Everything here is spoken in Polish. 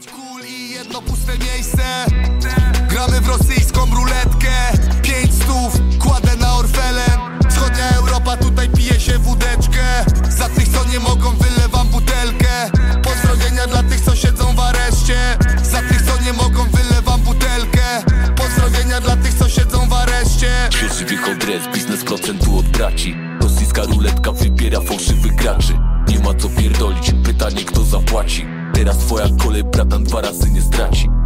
5 kul i jedno puste miejsce. Gramy w rosyjską ruletkę. 5 stów kładę na Orfelen. Wschodnia Europa, tutaj pije się wódeczkę. Za tych co nie mogą wylewam butelkę. Pozdrowienia dla tych co siedzą w areszcie. Za tych co nie mogą wylewam butelkę. Pozdrowienia dla tych co siedzą w areszcie. Świeży kongres, biznes procentu od braci. Rosyjska ruletka wybiera fałszywych graczy. Nie ma co pierdolić, pytanie kto zapłaci. Teraz twoja kolej, bratan 2 razy nie straci.